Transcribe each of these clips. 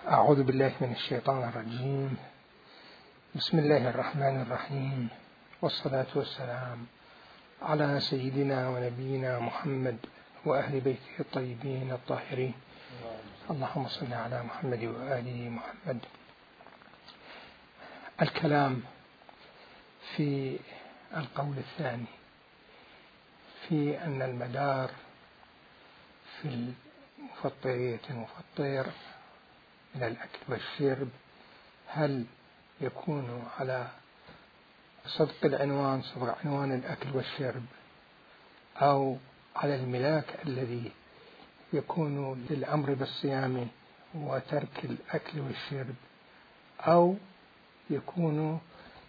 أعوذ بالله من الشيطان الرجيم. بسم الله الرحمن الرحيم، والصلاة والسلام على سيدنا ونبينا محمد وأهل بيته الطيبين الطاهرين. اللهم صل على محمد وآل محمد. الكلام في القول الثاني في أن المدار في المفطرية المفطر من الأكل والشرب هل يكون على صدق العنوان، صدق عنوان الأكل والشرب، أو على الملاك الذي يكون للأمر بالصيام وترك الأكل والشرب، أو يكون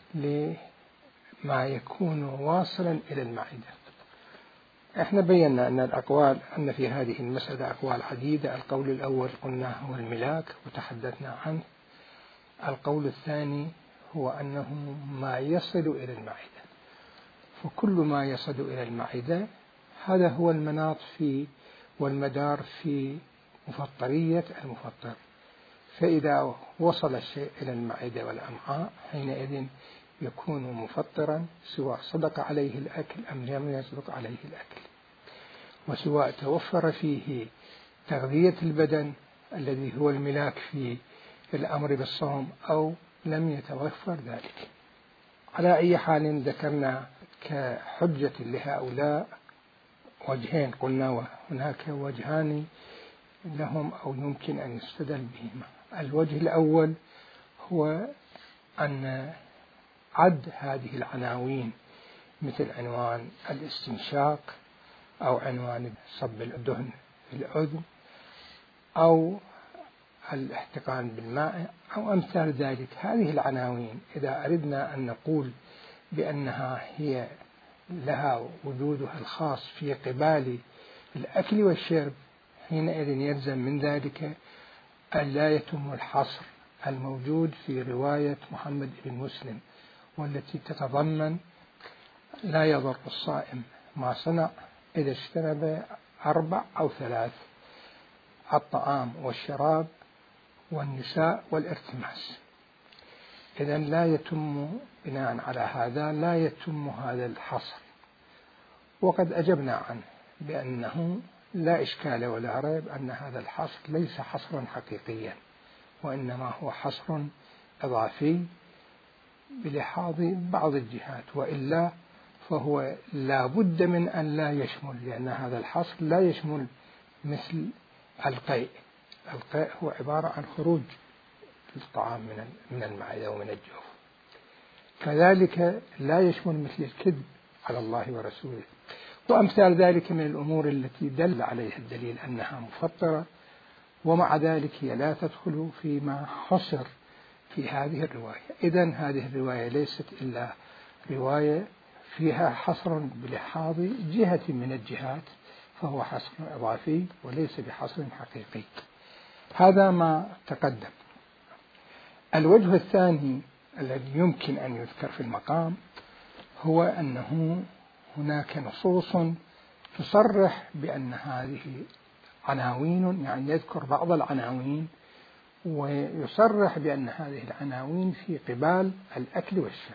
لما يكون واصلا إلى المعدة. احنا بينا أن الأقوال أن في هذه المسألة أقوال عديدة. القول الأول قلنا هو الملاك وتحدثنا عنه. القول الثاني هو أنه ما يصل إلى المعدة، فكل ما يصل إلى المعدة هذا هو المناط في والمدار في مفطرية المفطر. فإذا وصل الشيء إلى المعدة والأمعاء حينئذ يكون مفطرا، سواء صدق عليه الأكل أم لم يصدق عليه الأكل، وسواء توفر فيه تغذية البدن الذي هو الملاك في الأمر بالصوم أو لم يتوفر ذلك. على أي حال ذكرنا كحجة لهؤلاء وجهين، قلنا وهناك وجهان لهم أو يمكن أن يستدل بهما. الوجه الأول هو أن عد هذه العناوين مثل عنوان الاستنشاق أو عنوان صب الدهن في الأذن أو الاحتقان بالماء أو أمثال ذلك، هذه العناوين إذا أردنا أن نقول بأنها هي لها وجودها الخاص في قبال الأكل والشرب، حينئذ يلزم من ذلك أن لا يتم الحصر الموجود في رواية محمد بن مسلم، والتي تتضمن لا يضر الصائم ما صنع إذا اجتنب 4 أو 3: الطعام والشراب والنساء والارتماس. إذن لا يتم بناء على هذا لا يتم هذا الحصر، وقد أجبنا عنه بأنه لا إشكال ولا ريب أن هذا الحصر ليس حصرا حقيقيا، وإنما هو حصر إضافي بلحاظ بعض الجهات، وإلا فهو لا بد من أن لا يشمل، لأن هذا الحصر لا يشمل مثل القيء. القيء هو عبارة عن خروج الطعام من المعدة ومن الجوف. كذلك لا يشمل مثل الكذب على الله ورسوله وأمثال ذلك من الأمور التي دل عليها الدليل أنها مفطرة، ومع ذلك هي لا تدخل فيما حصر في هذه الرواية. إذن هذه الرواية ليست إلا رواية فيها حصر بلحاظ جهة من الجهات، فهو حصر إضافي وليس بحصر حقيقي. هذا ما تقدم. الوجه الثاني الذي يمكن أن يذكر في المقام هو أنه هناك نصوص تصرح بأن هذه عناوين، يعني يذكر بعض العناوين ويصرح بأن هذه العناوين في قبال الأكل والشرب،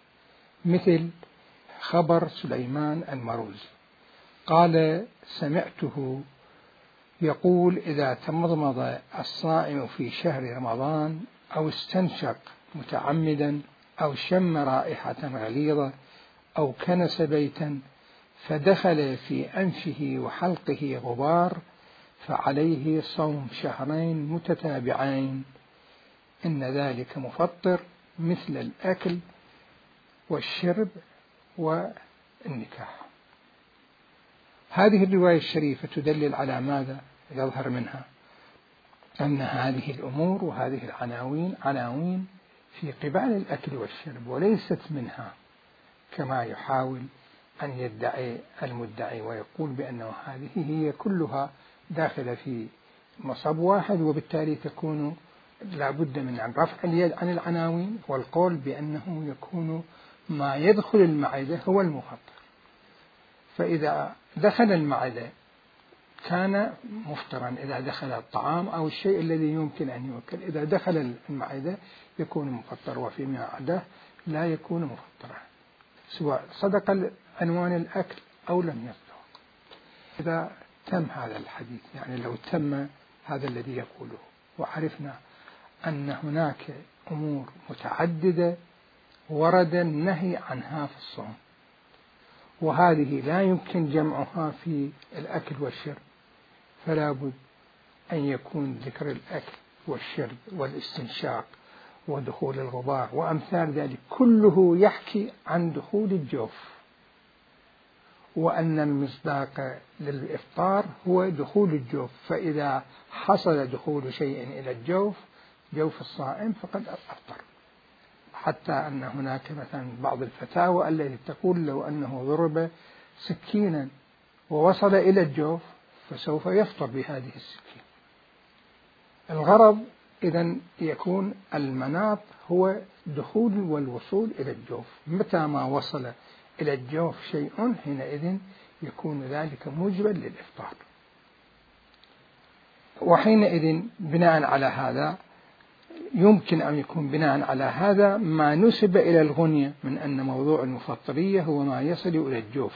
مثل خبر سليمان المروزي قال: سمعته يقول: إذا تمضمض الصائم في شهر رمضان أو استنشق متعمدا أو شم رائحة غليظة أو كنس بيتا فدخل في أنفه وحلقه غبار فعليه صوم 2 شهرين متتابعين، إن ذلك مفطر مثل الأكل والشرب والنكاح. هذه الرواية الشريفة تدلل على ماذا؟ يظهر منها أن هذه الأمور وهذه العناوين عناوين في قبال الأكل والشرب، وليست منها كما يحاول أن يدعي المدعي ويقول بأنه هذه هي كلها داخلة في مصب واحد، وبالتالي تكون لا بد من رفع اليد عن العناوين والقول بأنه يكون ما يدخل المعدة هو المفطر. فإذا دخل المعدة كان مفطرا إذا دخل الطعام أو الشيء الذي يمكن أن يؤكل، إذا دخل المعدة يكون مفطر، وفيما عداه لا يكون مفطرا، سواء صدق عنوان الأكل أو لم يصدق. إذا تم هذا الحديث، يعني لو تم هذا الذي يقوله، وعرفنا أن هناك أمور متعددة ورد النهي عنها في الصوم، وهذه لا يمكن جمعها في الأكل والشرب، فلا بد أن يكون ذكر الأكل والشرب والاستنشاق ودخول الغبار وأمثال ذلك كله يحكي عن دخول الجوف، وأن المصداق للإفطار هو دخول الجوف، فإذا حصل دخول شيء إلى الجوف، جوف الصائم، فقد أفطر. حتى أن هناك مثلا بعض الفتاوى التي تقول لو أنه ضرب سكينا ووصل إلى الجوف فسوف يفطر بهذه السكين. الغرض إذن يكون المناط هو دخول والوصول إلى الجوف، متى ما وصل إلى الجوف شيء حينئذ يكون ذلك موجبا للإفطار. وحينئذ بناء على هذا يمكن أن يكون بناء على هذا ما نسب إلى الغنية من أن موضوع المفطرية هو ما يصل إلى الجوف،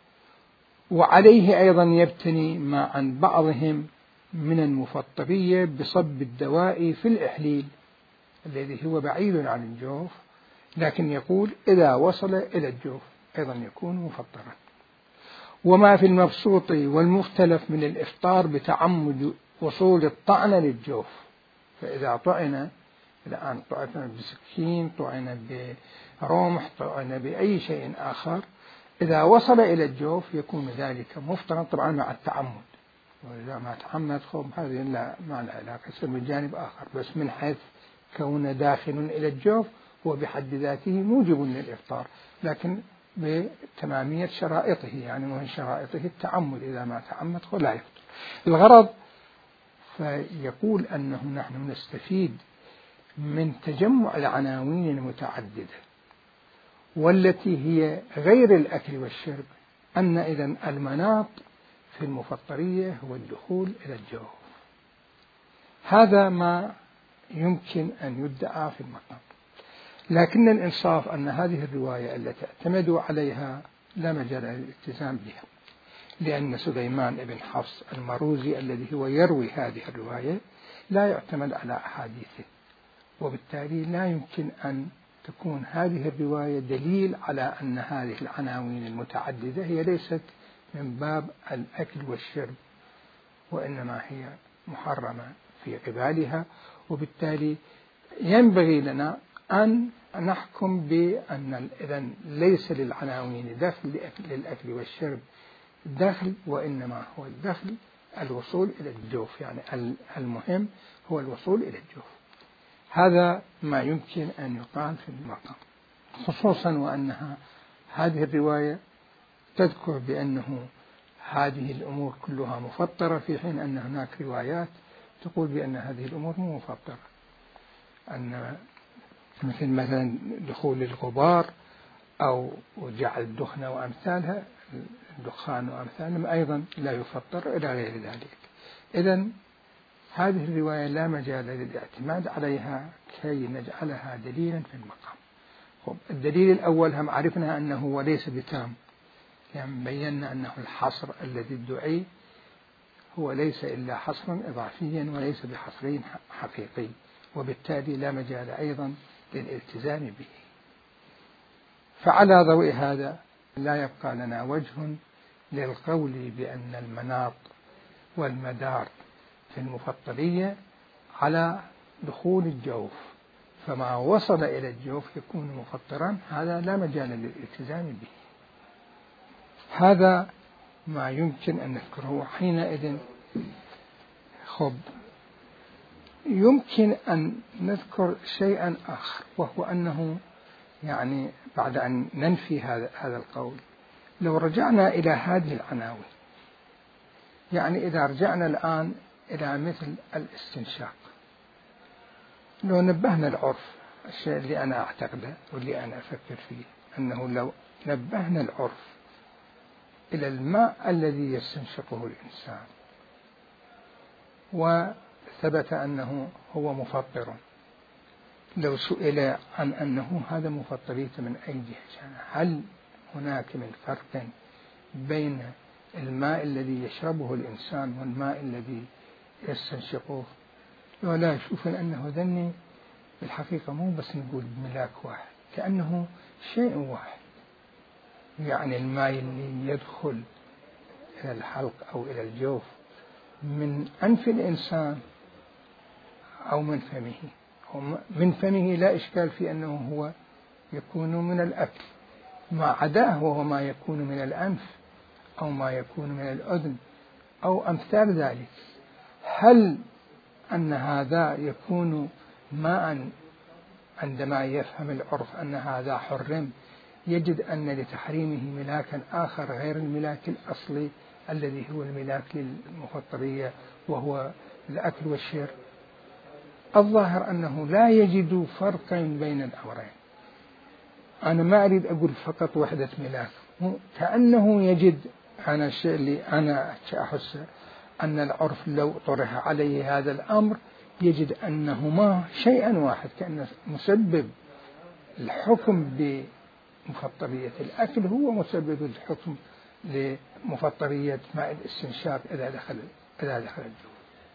وعليه أيضا يبتني ما عن بعضهم من المفطرية بصب الدواء في الإحليل الذي هو بعيد عن الجوف، لكن يقول إذا وصل إلى الجوف أيضا يكون مفطرا. وما في المبسوط والمختلف من الإفطار بتعمد وصول الطعنة للجوف، فإذا طعن الآن طعن بسكين، طعن برمح، طعن بأي شيء آخر، إذا وصل إلى الجوف يكون ذلك مفطرا، طبعا مع التعمد، وإذا ما تعمد هذه لا ما لها علاقة، يصير من جانب آخر، بس من حيث كون داخل إلى الجوف هو بحد ذاته موجب للإفطار، لكن بتمامية شرائطه، يعني من شرائطه التعمد، إذا ما تعمد لا يفطر. الغرض فيقول أنه نحن نستفيد من تجمع العناوين المتعددة والتي هي غير الأكل والشرب، أن إذن المناط في المفطرية هو الدخول إلى الجوف. هذا ما يمكن أن يدعى في المقام، لكن الإنصاف أن هذه الرواية التي اعتمدوا عليها لا مجال للالتزام بها، لأن سليمان بن حفص المروزي الذي هو يروي هذه الرواية لا يعتمد على أحاديثه، وبالتالي لا يمكن أن تكون هذه الرواية دليل على أن هذه العناوين المتعددة هي ليست من باب الأكل والشرب، وإنما هي محرمة في قبالها. وبالتالي ينبغي لنا أن نحكم بأن إذن ليس للعناوين دخل للأكل والشرب دخل، وإنما هو الدخل الوصول إلى الجوف، يعني المهم هو الوصول إلى الجوف. هذا ما يمكن أن يقال في المقام، خصوصا وأنها هذه الرواية تذكر بأنه هذه الأمور كلها مفطرة، في حين أن هناك روايات تقول بأن هذه الأمور مو مفطرة، أن مثلا دخول الغبار أو جعل الدخن وأمثالها، الدخان وأمثالهم أيضا لا يفطر إلى غير ذلك. إذن هذه الرواية لا مجال للاعتماد عليها كي نجعلها دليلا في المقام. الدليل الأول هم عرفنا أنه وليس بتام، يعني بينا أنه الحصر الذي ادعي هو ليس إلا حصرا إضافيا وليس بحصر حقيقي، وبالتالي لا مجال أيضا للالتزام به. فعلى ضوء هذا لا يبقى لنا وجه للقول بأن المناط والمدار في المفطرية على دخول الجوف، فما وصل إلى الجوف يكون مفطرا، هذا لا مجال للالتزام به. هذا ما يمكن أن نذكره حينئذ. يمكن أن نذكر شيئا آخر، وهو أنه يعني بعد أن ننفي هذا القول، لو رجعنا إلى هذه العناوين، يعني إذا رجعنا الآن إلى مثل الاستنشاق، لو نبهنا العرف، الشيء اللي أنا أعتقده واللي أنا أفكر فيه، أنه لو نبهنا العرف إلى الماء الذي يستنشقه الإنسان وثبت أنه هو مفطر. لو سئل عن أنه هذا مفطرية من أي جهة، هل هناك من فرق بين الماء الذي يشربه الإنسان والماء الذي يستنشقه؟ ولا يشوفون أنه ذني بالحقيقة مو بس نقول ملاك واحد، كأنه شيء واحد. يعني الماء اللي يدخل إلى الحلق أو إلى الجوف من أنف الإنسان أو من فمه، من فمه لا إشكال في أنه هو يكون من الأكل، ما عداه وهو ما يكون من الأنف أو ما يكون من الأذن أو أمثال ذلك. هل أن هذا يكون ماء عندما يفهم العرف أن هذا حرم يجد أن لتحريمه ملاكا آخر غير الملاك الأصلي الذي هو الملاك للمفطرية وهو الأكل والشرب؟ الظاهر أنه لا يجد فرقا بين الأمرين. أنا ما أريد أقول فقط وحدة ملاك، كأنه يجد، أنا الشيء اللي أنا أحس أن العرف لو طرح عليه هذا الأمر يجد أنهما شيئا واحد، كأن مسبب الحكم بمفطرية الأكل هو مسبب الحكم لمفطرية ماء الاستنشاق إذا دخل الجوف.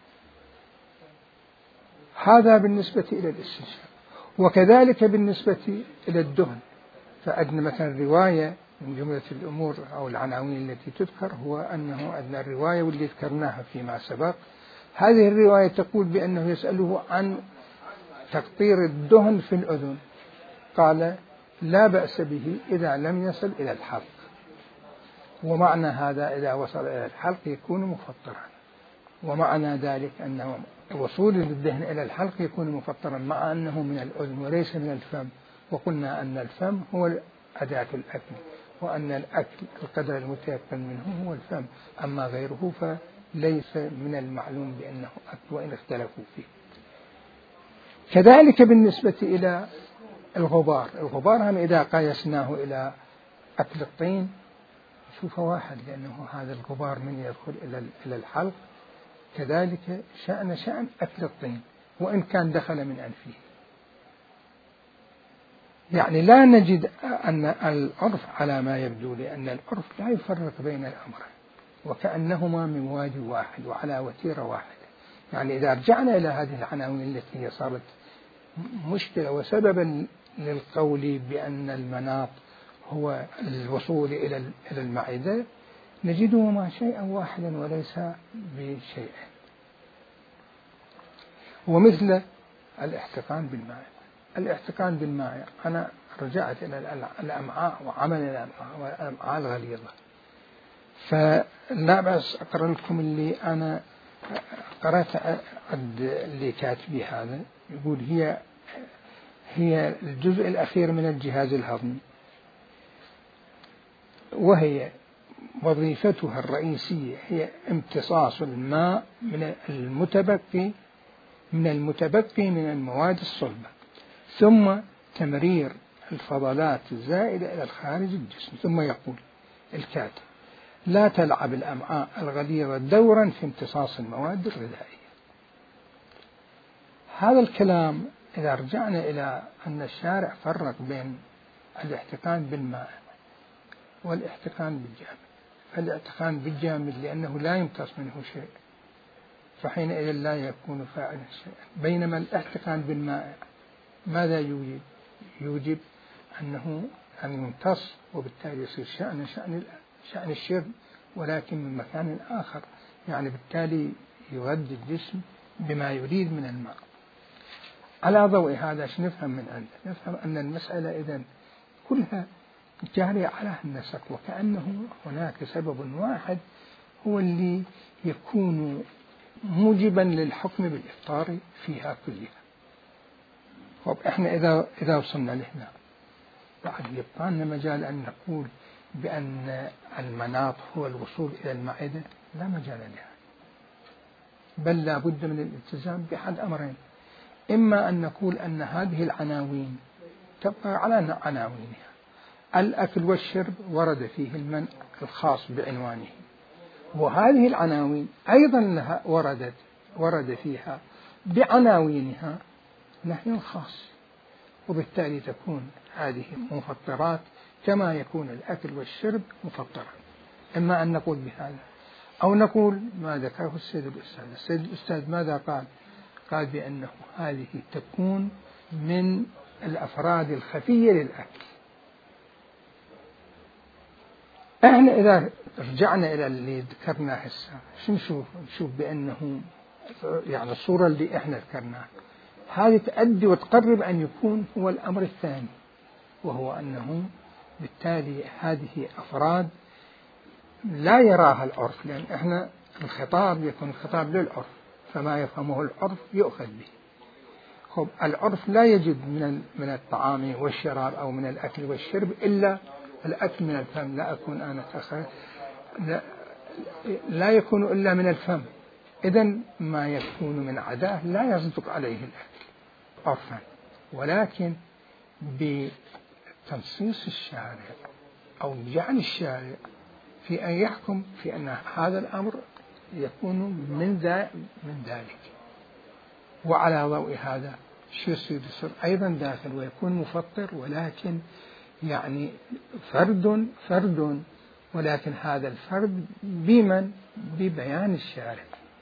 هذا بالنسبة إلى الاستنشاق. وكذلك بالنسبة إلى الدهن، فعندنا مثلا رواية من جملة الأمور أو العناوين التي تذكر هو أنه عندنا الرواية واللي ذكرناها فيما سبق. هذه الرواية تقول بأنه يسأله عن تقطير الدهن في الأذن، قال لا بأس به إذا لم يصل إلى الحلق، ومعنى هذا إذا وصل إلى الحلق يكون مفطرا، ومعنى ذلك أنه وصول الدهن إلى الحلق يكون مفطرا مع أنه من الأذن وليس من الفم. وقلنا أن الفم هو أداة الأكل، وأن الأكل القدر المتيقن منه هو الفم، أما غيره فليس من المعلوم بأنه أكل وإن اختلفوا فيه. كذلك بالنسبة إلى الغبار هم إذا قيسناه إلى أكل الطين نشوفه واحد، لأنه هذا الغبار من يدخل إلى الحلق كذلك شأن أكل الطين وإن كان دخل من أنفه. يعني لا نجد أن العرف على ما يبدو، لأن العرف لا يفرق بين الأمرين وكأنهما من وادي واحد وعلى وتيرة واحدة. يعني إذا رجعنا إلى هذه العناوين التي هي صارت مشكلة وسببا للقول بأن المناط هو الوصول إلى المعدة، نجدهما شيئا واحدا وليس بشيء. ومثل الاحتقان بالماء. الاحتقان بالماء أنا رجعت إلى الأمعاء وعمل الأمعاء والأمعاء الغليظة، فلا بأس أقرأ لكم اللي أنا قرأت اللي كاتبي هذا. يقول هي الجزء الأخير من الجهاز الهضمي، وهي وظيفتها الرئيسية هي امتصاص الماء من المتبقي من المواد الصلبة، ثم تمرير الفضلات الزائدة إلى الخارج الجسم. ثم يقول الكاتب لا تلعب الأمعاء الغليظة دورا في امتصاص المواد الغذائية. هذا الكلام إذا رجعنا إلى أن الشارع فرق بين الاحتقان بالماء والاحتقان بالجامد، فالاحتقان بالجامد لأنه لا يمتص منه شيء فحينئذ لا يكون فاعلا شيئا، بينما الاحتقان بالماء ماذا يوجب أنه أن يمتص، وبالتالي يصير شأن الشرب ولكن من مكان آخر، يعني بالتالي يغذي الجسم بما يريد من الماء. على ضوء هذا نفهم من عنده، نفهم أن المسألة إذن كلها جارية على النسق، وكأنه هناك سبب واحد هو اللي يكون موجبا للحكم بالإفطار فيها كلها. طب إحنا إذا وصلنا لهنا بعد يبقى لنا مجال أن نقول بأن المناط هو الوصول إلى المعدة؟ لا مجال لها، بل لا بد من الالتزام بأحد أمرين: إما أن نقول أن هذه العناوين تبقى على عناوينها، الأكل والشرب ورد فيه المنع الخاص بعنوانه، وهذه العناوين أيضا لها وردت ورد فيها بعناوينها نهي خاص، وبالتالي تكون هذه مفطرات كما يكون الأكل والشرب مفطرا. إما أن نقول بهذا أو نقول ما ذكره السيد الأستاذ. السيد الأستاذ ماذا قال؟ قال بأنه هذه تكون من الأفراد الخفية للأكل. احنا إذا رجعنا إلى اللي ذكرناه هسه شو نشوف بأنه يعني الصورة اللي احنا ذكرناها هذه تؤدي وتقرب أن يكون هو الأمر الثاني، وهو أنه بالتالي هذه أفراد لا يراها العرف، لأن احنا الخطاب يكون خطاب للعرف، فما يفهمه العرف يؤخذ به. خب العرف لا يجد من الطعام والشراب أو من الأكل والشرب إلا الأكل من الفم. لا أكون أنا لا يكون إلا من الفم. إذن ما يكون من عداه لا يصدق عليه الأكل عرفا، ولكن بتنصيص الشارع أو بجعل الشارع في أن يحكم في أن هذا الأمر يكون من ذلك، وعلى ضوء هذا شو يصير أيضا داخل ويكون مفطر، ولكن يعني فرد ولكن هذا الفرد ببيان الشارع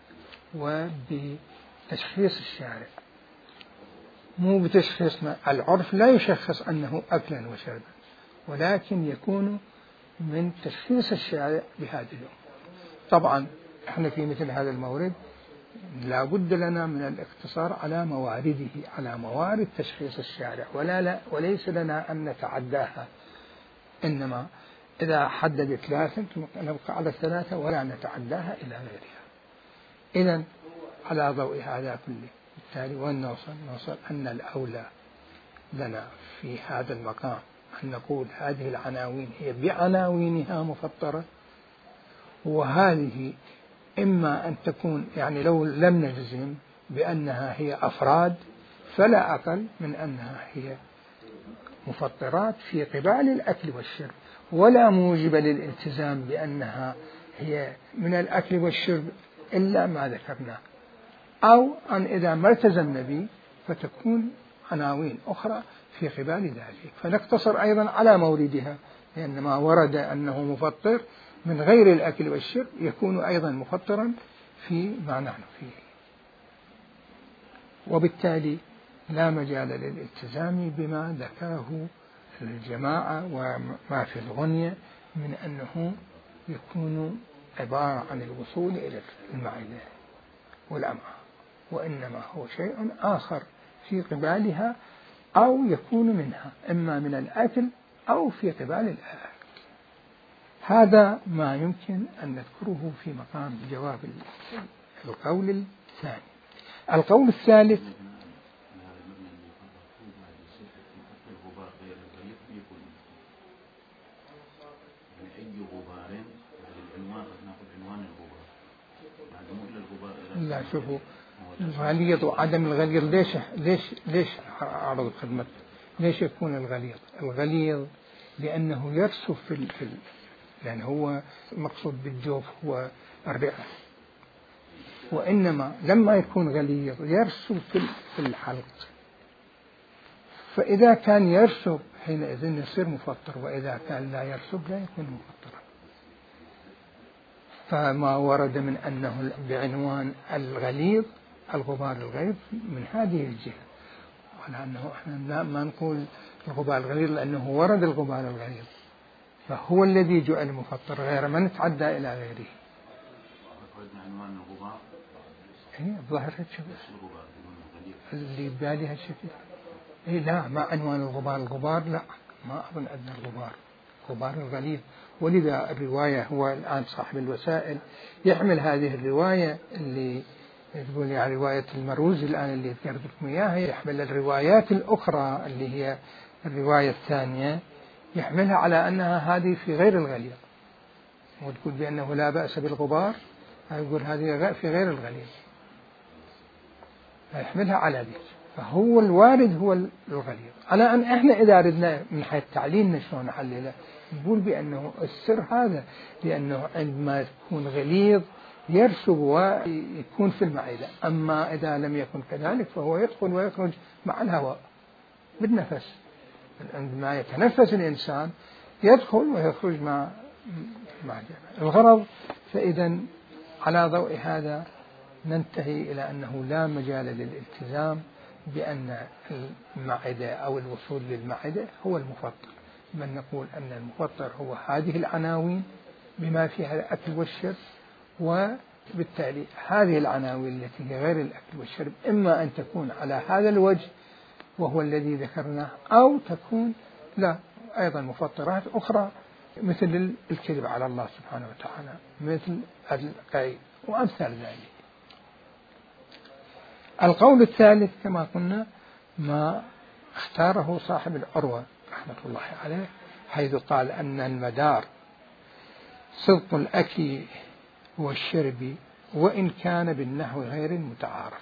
وبتشخيص الشارع، مو بتشخيصنا. العرف لا يشخص أنه أكلا وشربا، ولكن يكون من تشخيص الشارع بهذه الأمور. طبعا احنا في مثل هذا المورد لا بد لنا من الاقتصار على موارده، على موارد تشخيص الشارع، وليس لنا أن نتعداها، إنما إذا حدد 3 نبقى على 3 ولا نتعداها إلى غيرها. إذن على ضوء هذا كله بالتالي وين نوصل أن الأولى لنا في هذا المقام أن نقول هذه العناوين هي بعناوينها مفطرة، وهذه إما أن تكون يعني لو لم نجزم بأنها هي أفراد فلا أقل من أنها هي مفطرات في قبال الأكل والشرب، ولا موجب للالتزام بأنها هي من الأكل والشرب إلا ما ذكرنا، أو أن إذا ما التزمنا به فتكون عناوين أخرى في قبال ذلك، فنقتصر أيضا على موردها، لأن ما ورد أنه مفطر من غير الأكل والشرب يكون أيضا مفطرا في ما نحن فيه، وبالتالي لا مجال للالتزام بما ذكره الجماعة وما في الغنية من أنه يكون عبارة عن الوصول إلى المعدة والأمعاء، وإنما هو شيء آخر في قبالها أو يكون منها إما من الأكل أو في قبال الأكل. هذا ما يمكن أن نذكره في مقام جواب القول الثاني. القول الثالث لا شوفوا الغليظ وعدم الغليظ ليش عرض خدمة؟ ليش يكون الغليظ لأنه يرسب يعني هو مقصود بالجوف هو الرئة، وإنما لما يكون غليظ يرسب في الحلق، فإذا كان يرسب حينئذ يصير مفطر، وإذا كان لا يرسب لا يكون مفطرا. فما ورد من أنه بعنوان الغليظ الغبار الغليظ من هذه الجهة، ولأنه احنا ما نقول الغبار الغليظ لأنه ورد الغبار الغليظ، فهو الذي جعل مفطر غير ما نتعدى إلى غيره. عنوان الغبار هي ظاهر الشكل اللي بالي هالشكل. لا ما عنوان الغبار لا، ما أظن أن الغبار الغليظ. ولذا الرواية هو الآن صاحب الوسائل يحمل هذه الرواية اللي تقول يعني رواية المروزي الآن اللي ذكرت لكم إياها، يحمل الروايات الأخرى اللي هي الرواية الثانية يحملها على أنها هذه في غير الغليظ، وتقول بأنه لا بأس بالغبار، يقول هذه في غير الغليظ، فيحملها على ذلك. فهو الوارد هو الغليظ، على أن إحنا إذا أردنا من حيث تعليلنا شلون نحلله نقول بأنه السر هذا، لأنه عندما يكون غليظ يرسب ويكون في المعدة. أما إذا لم يكن كذلك فهو يدخل ويخرج مع الهواء بالنفس. عندما يتنفس الإنسان يدخل ويخرج مع الغرض. فإذا على ضوء هذا ننتهي إلى أنه لا مجال للالتزام بأن المعدة أو الوصول للمعدة هو المفطر، بل نقول أن المفطر هو هذه العناوين بما فيها الأكل والشرب. وبالتالي هذه العناوين التي هي غير الأكل والشرب إما أن تكون على هذا الوجه وهو الذي ذكرناه، أو تكون لا أيضا مفطرات أخرى مثل الكذب على الله سبحانه وتعالى، مثل القيء وأمثال ذلك. القول الثالث كما قلنا ما اختاره صاحب العروة رحمة الله عليه، حيث قال أن المدار صدق الأكل والشرب وإن كان بالنحو غير المتعارف.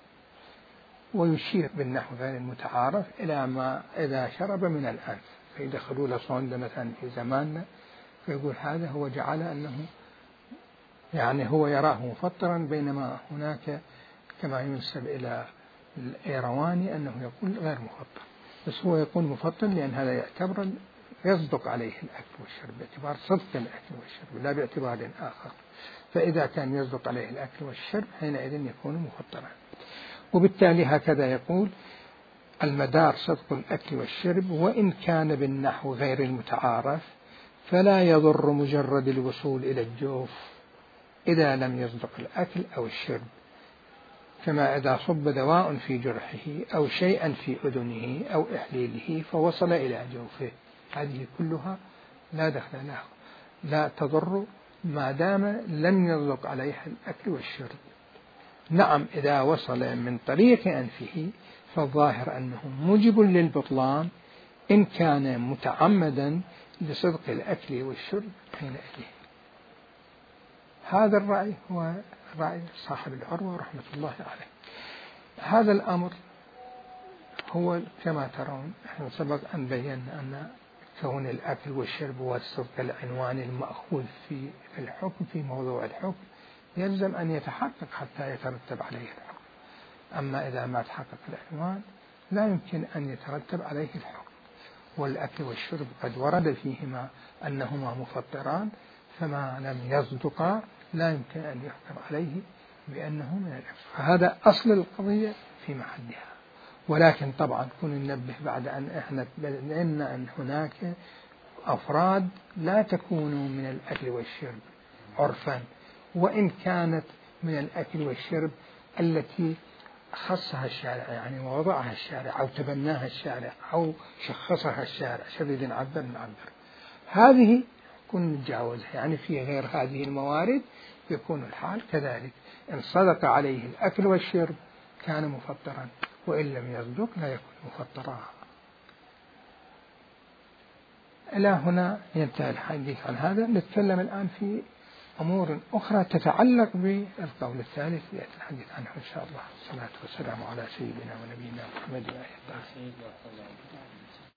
ويشير بالنحو غير المتعارف إلى ما إذا شرب من الأنف فيدخلوا له صندة مثلا في زماننا فيقول هذا هو جعل أنه يعني هو يراه مفطرا، بينما هناك كما ينسب إلى الإيرواني أنه يقول غير مفطر، بس هو يقول مفطر لأن هذا يعتبر يصدق عليه الأكل والشرب باعتبار صدق الأكل والشرب لا باعتبار آخر. فإذا كان يصدق عليه الأكل والشرب حينئذ يكون مفطرا. وبالتالي هكذا يقول المدار صدق الأكل والشرب وإن كان بالنحو غير المتعارف، فلا يضر مجرد الوصول إلى الجوف إذا لم يصدق الأكل أو الشرب، كما إذا صب دواء في جرحه أو شيئا في أذنه أو إحليله فوصل إلى جوفه، هذه كلها لا دخل له، لا تضر ما دام لم يصدق عليها الأكل والشرب. نعم إذا وصل من طريق أنفه فالظاهر أنه موجب للبطلان إن كان متعمدا لصدق الأكل والشرب حينئذ. هذا الرأي هو رأي صاحب العروة رحمة الله عليه. هذا الأمر هو كما ترون نحن سبق أن بينا أن كون الأكل والشرب والصدق العنوان المأخوذ في الحكم في موضوع الحكم يلزم أن يتحقق حتى يترتب عليه الحكم. أما إذا ما تحقق العنوان لا يمكن أن يترتب عليه الحكم. والأكل والشرب قد ورد فيهما أنهما مفطران، فما لم يصدقا لا يمكن أن يحكم عليه بأنه من الأكل. فهذا أصل القضية في محلها. ولكن طبعا كن ننبه بعد أن احنا بينا أن هناك أفراد لا تكون من الأكل والشرب عرفا، وإن كانت من الأكل والشرب التي خصها الشارع يعني ووضعها الشارع أو تبناها الشارع أو شخصها الشارع شديد نعبر هذه كن نتجاوزها. يعني في غير هذه الموارد يكون الحال كذلك، إن صدق عليه الأكل والشرب كان مفطرا، وإن لم يصدق لا يكون مفطرا. إلى هنا ينتهي الحديث عن هذا. نتكلم الآن في أمور أخرى تتعلق بالقول الثالث يأتي الحديث عنه إن شاء الله. الصلاة والسلام على سيدنا ونبينا محمد وآله.